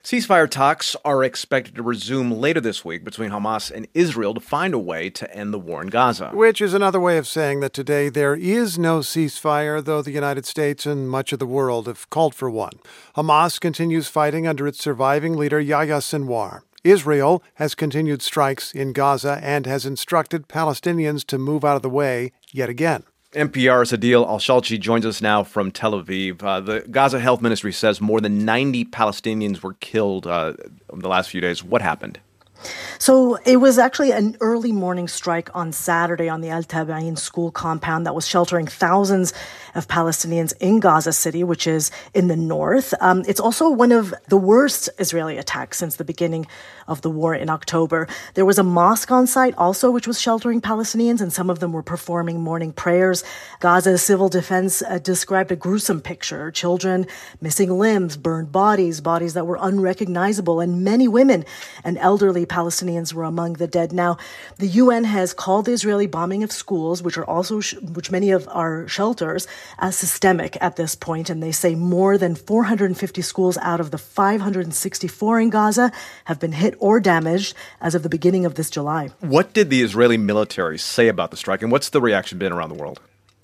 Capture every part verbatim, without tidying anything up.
Ceasefire talks are expected to resume later this week between Hamas and Israel to find a way to end the war in Gaza. Which is another way of saying that today there is no ceasefire, though the United States and much of the world have called for one. Hamas continues fighting under its surviving leader, Yahya Sinwar. Israel has continued strikes in Gaza and has instructed Palestinians to move out of the way yet again. N P R's Adil Al-Shalchi joins us now from Tel Aviv. Uh, the Gaza Health Ministry says more than ninety Palestinians were killed uh, in the last few days. What happened? So it was actually an early morning strike on Saturday on the Al Tabain school compound that was sheltering thousands of Palestinians in Gaza City, which is in the north. Um, it's also one of the worst Israeli attacks since the beginning of the war in October. There was a mosque on site also, which was sheltering Palestinians, and some of them were performing morning prayers. Gaza's civil defense uh, described a gruesome picture: children, missing limbs, burned bodies, bodies that were unrecognizable, and many women and elderly Palestinians were among the dead. Now, the U N has called the Israeli bombing of schools, which are also, sh- which many of our shelters, as systemic at this point, and they say more than four hundred fifty schools out of the five hundred sixty-four in Gaza have been hit or damaged as of the beginning of this July. What did the Israeli military say about the strike, and what's the reaction been around the world?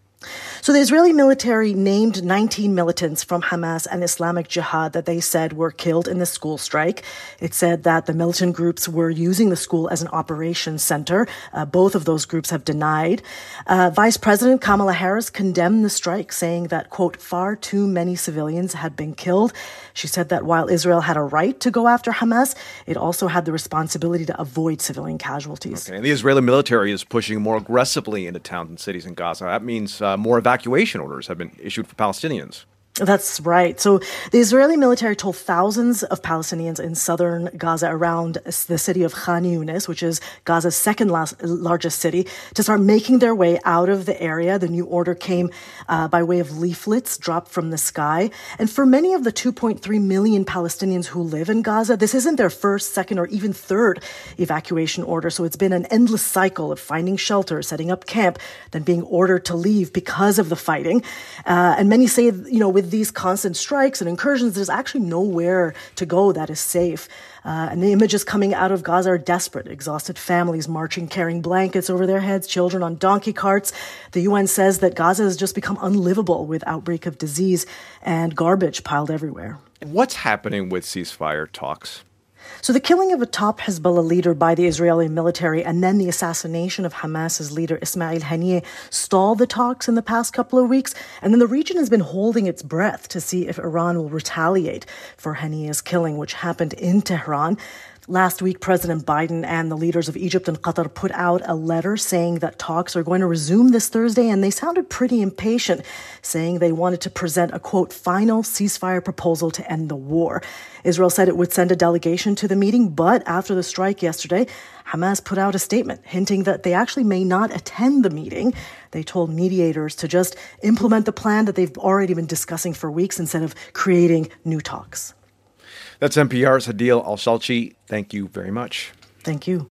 So the Israeli military named nineteen militants from Hamas and Islamic Jihad that they said were killed in the school strike. It said that the militant groups were using the school as an operations center. Uh, both of those groups have denied. Uh, Vice President Kamala Harris condemned the strike, saying that, quote, far too many civilians had been killed. She said that while Israel had a right to go after Hamas, it also had the responsibility to avoid civilian casualties. Okay, and the Israeli military is pushing more aggressively into towns and cities in Gaza. That means uh, more evacuation orders have been issued for Palestinians. That's right. So the Israeli military told thousands of Palestinians in southern Gaza around the city of Khan Yunis, which is Gaza's second last, largest city, to start making their way out of the area. The new order came uh, by way of leaflets dropped from the sky. And for many of the two point three million Palestinians who live in Gaza, this isn't their first, second, or even third evacuation order. So it's been an endless cycle of finding shelter, setting up camp, then being ordered to leave because of the fighting. Uh, and many say, you know, with these constant strikes and incursions, there's actually nowhere to go that is safe. Uh, and the images coming out of Gaza are desperate. Exhausted families marching, carrying blankets over their heads, children on donkey carts. The U N says that Gaza has just become unlivable with outbreak of disease and garbage piled everywhere. What's happening with ceasefire talks? So the killing of a top Hezbollah leader by the Israeli military and then the assassination of Hamas's leader Ismail Haniyeh stalled the talks in the past couple of weeks. And then the region has been holding its breath to see if Iran will retaliate for Haniyeh's killing, which happened in Tehran. Last week, President Biden and the leaders of Egypt and Qatar put out a letter saying that talks are going to resume this Thursday, and they sounded pretty impatient, saying they wanted to present a, quote, final ceasefire proposal to end the war. Israel said it would send a delegation to the meeting, but after the strike yesterday, Hamas put out a statement hinting that they actually may not attend the meeting. They told mediators to just implement the plan that they've already been discussing for weeks instead of creating new talks. That's N P R's Adil Al-Shalchi. Thank you very much. Thank you.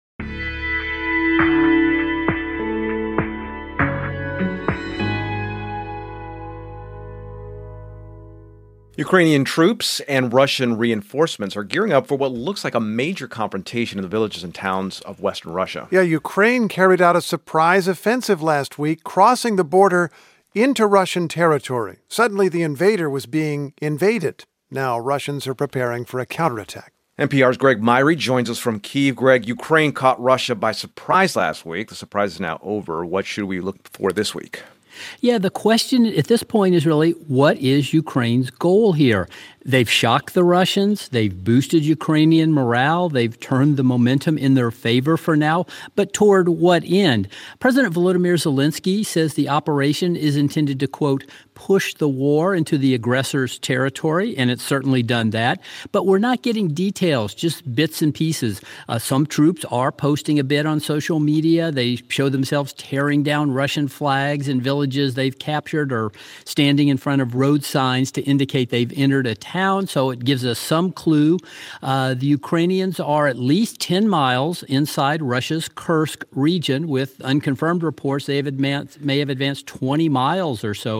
Ukrainian troops and Russian reinforcements are gearing up for what looks like a major confrontation in the villages and towns of western Russia. Yeah, Ukraine carried out a surprise offensive last week, crossing the border into Russian territory. Suddenly, the invader was being invaded. Now, Russians are preparing for a counterattack. N P R's Greg Myrie joins us from Kyiv. Greg, Ukraine caught Russia by surprise last week. The surprise is now over. What should we look for this week? Yeah, the question at this point is really, what is Ukraine's goal here? They've shocked the Russians. They've boosted Ukrainian morale. They've turned the momentum in their favor for now. But toward what end? President Volodymyr Zelensky says the operation is intended to, quote, push the war into the aggressor's territory, and it's certainly done that. But we're not getting details, just bits and pieces. Uh, some troops are posting a bit on social media. They show themselves tearing down Russian flags in villages they've captured or standing in front of road signs to indicate they've entered a town, so it gives us some clue. Uh, the Ukrainians are at least ten miles inside Russia's Kursk region, with unconfirmed reports they have advanced, may have advanced twenty miles or so in some places.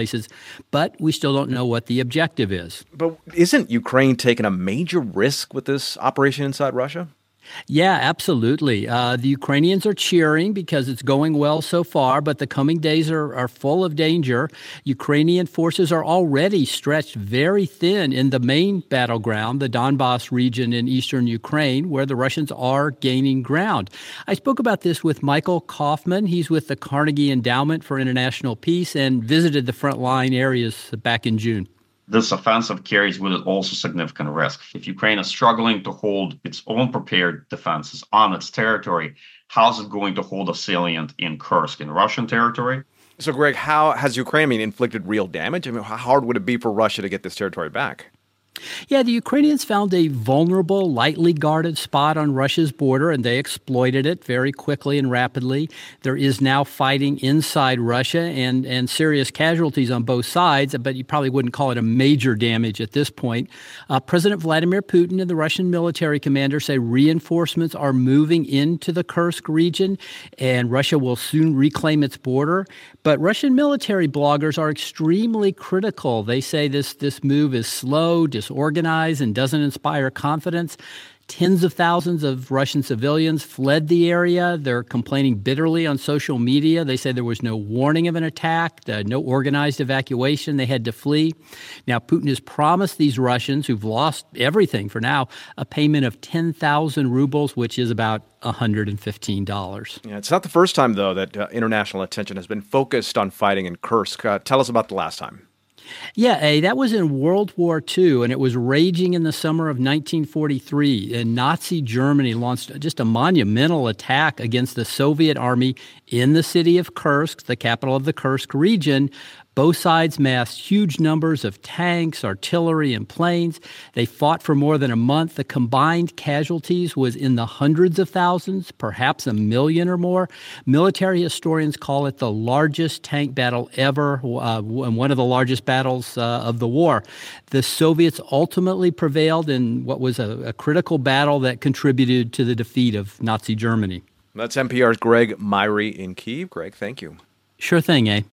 places, but we still don't know what the objective is. But isn't Ukraine taking a major risk with this operation inside Russia? Yeah, absolutely. Uh, the Ukrainians are cheering because it's going well so far, but the coming days are, are full of danger. Ukrainian forces are already stretched very thin in the main battleground, the Donbas region in eastern Ukraine, where the Russians are gaining ground. I spoke about this with Michael Kaufman. He's with the Carnegie Endowment for International Peace and visited the frontline areas back in June. This offensive carries with it also significant risk. If Ukraine is struggling to hold its own prepared defenses on its territory, how is it going to hold a salient in Kursk, in Russian territory? So, Greg, how has Ukraine I mean, inflicted real damage? I mean, how hard would it be for Russia to get this territory back? Yeah, the Ukrainians found a vulnerable, lightly guarded spot on Russia's border, and they exploited it very quickly and rapidly. There is now fighting inside Russia and, and serious casualties on both sides, but you probably wouldn't call it a major damage at this point. Uh, President Vladimir Putin and the Russian military commander say reinforcements are moving into the Kursk region, and Russia will soon reclaim its border. But Russian military bloggers are extremely critical. They say this, this move is slow, disorganized, and doesn't inspire confidence. Tens of thousands of Russian civilians fled the area. They're complaining bitterly on social media. They say there was no warning of an attack, uh, no organized evacuation. They had to flee. Now, Putin has promised these Russians, who've lost everything for now, a payment of ten thousand rubles, which is about one hundred fifteen dollars. Yeah, it's not the first time, though, that uh, international attention has been focused on fighting in Kursk. Uh, tell us about the last time. Yeah, A, that was in World War Two, and it was raging in the summer of nineteen forty-three. And Nazi Germany launched just a monumental attack against the Soviet army in the city of Kursk, the capital of the Kursk region. Both sides massed huge numbers of tanks, artillery, and planes. They fought for more than a month. The combined casualties was in the hundreds of thousands, perhaps a million or more. Military historians call it the largest tank battle ever, uh, and one of the largest battles uh, of the war. The Soviets ultimately prevailed in what was a, a critical battle that contributed to the defeat of Nazi Germany. That's N P R's Greg Myrie in Kyiv. Greg, thank you. Sure thing, eh?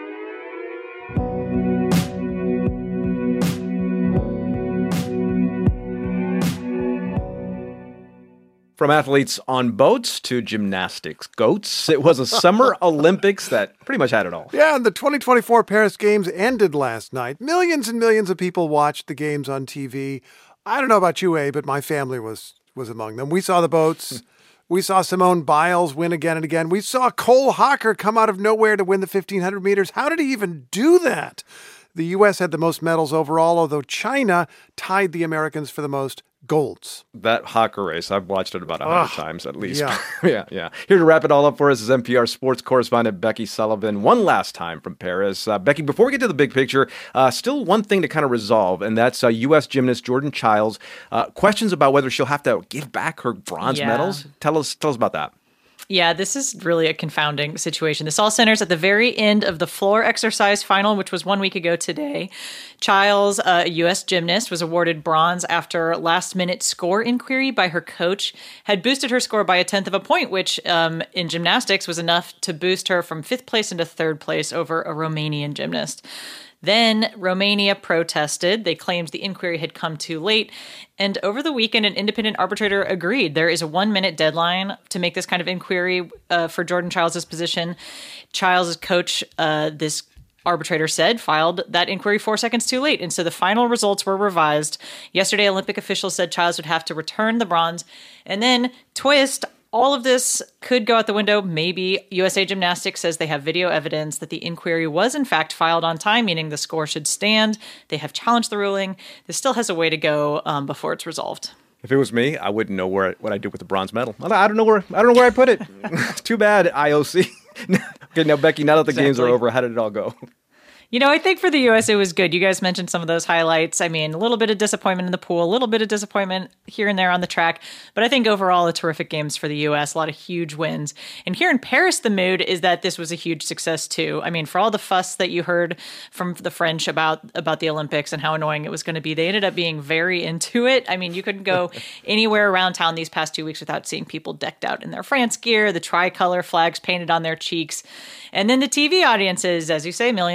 From athletes on boats to gymnastics goats, it was a summer Olympics that pretty much had it all. Yeah, and the twenty twenty-four Paris Games ended last night. Millions and millions of people watched the games on T V. I don't know about you, A, but my family was was among them. We saw the boats. We saw Simone Biles win again and again. We saw Cole Hocker come out of nowhere to win the fifteen hundred meters. How did he even do that? The U S had the most medals overall, although China tied the Americans for the most golds. That Hocker race, I've watched it about a hundred times at least. Yeah. yeah, yeah. Here to wrap it all up for us is N P R sports correspondent Becky Sullivan. One last time from Paris. Uh, Becky, before we get to the big picture, uh, still one thing to kind of resolve, and that's uh, U S gymnast Jordan Chiles. Uh, questions about whether she'll have to give back her bronze yeah. medals. Tell us, tell us about that. Yeah, this is really a confounding situation. This all centers at the very end of the floor exercise final, which was one week ago today. Chiles, a U S gymnast, was awarded bronze after last-minute score inquiry by her coach had boosted her score by a tenth of a point, which um, in gymnastics was enough to boost her from fifth place into third place over a Romanian gymnast. Then Romania protested. They claimed the inquiry had come too late. And over the weekend, an independent arbitrator agreed. There is a one-minute deadline to make this kind of inquiry uh, for Jordan Chiles' position. Chiles' coach, uh, this arbitrator said, filed that inquiry four seconds too late. And so the final results were revised. Yesterday, Olympic officials said Chiles would have to return the bronze. And then, twist, all of this could go out the window. Maybe U S A Gymnastics says they have video evidence that the inquiry was in fact filed on time, meaning the score should stand. They have challenged the ruling. This still has a way to go um, before it's resolved. If it was me, I wouldn't know where what I do with the bronze medal. I don't know where I don't know where I put it. Too bad, I O C. Okay, now Becky, now that the exactly. games are over, how did it all go? You know, I think for the U S it was good. You guys mentioned some of those highlights. I mean, a little bit of disappointment in the pool, a little bit of disappointment here and there on the track. But I think overall, a terrific games for the U S, a lot of huge wins. And here in Paris, the mood is that this was a huge success, too. I mean, for all the fuss that you heard from the French about, about the Olympics and how annoying it was going to be, they ended up being very into it. I mean, you couldn't go anywhere around town these past two weeks without seeing people decked out in their France gear, the tricolor flags painted on their cheeks. And then the T V audiences, as you say, millions of people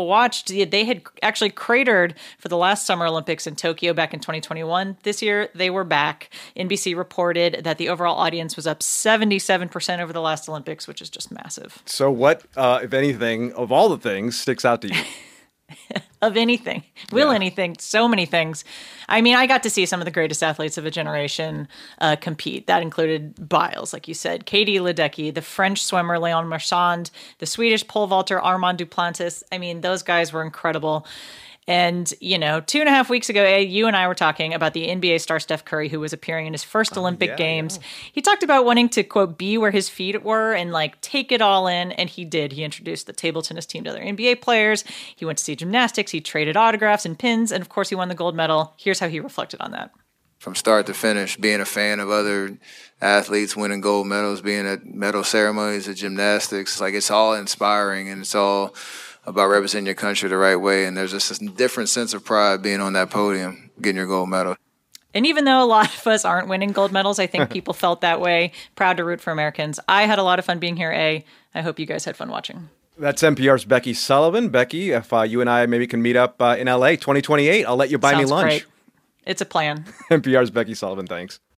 people watched. They had actually cratered for the last Summer Olympics in Tokyo back in twenty twenty-one. This year, they were back. N B C reported that the overall audience was up seventy-seven percent over the last Olympics, which is just massive. So what, uh, if anything, of all the things, sticks out to you? Of anything. Will Yeah. anything. So many things. I mean, I got to see some of the greatest athletes of a generation uh, compete. That included Biles, like you said, Katie Ledecky, the French swimmer Léon Marchand, the Swedish pole vaulter Armand Duplantis. I mean, those guys were incredible. And, you know, two and a half weeks ago, you and I were talking about the N B A star Steph Curry, who was appearing in his first Olympic yeah, Games. yeah. He talked about wanting to, quote, be where his feet were and, like, take it all in. And he did. He introduced the table tennis team to other N B A players. He went to see gymnastics. He traded autographs and pins. And, of course, he won the gold medal. Here's how he reflected on that. From start to finish, being a fan of other athletes winning gold medals, being at medal ceremonies at gymnastics, like it's all inspiring and it's all about representing your country the right way. And there's just a different sense of pride being on that podium, getting your gold medal. And even though a lot of us aren't winning gold medals, I think people felt that way. Proud to root for Americans. I had a lot of fun being here, A. I hope you guys had fun watching. That's N P R's Becky Sullivan. Becky, if uh, you and I maybe can meet up uh, in L A twenty twenty-eight, I'll let you buy Sounds me lunch. great. It's a plan. N P R's Becky Sullivan, thanks.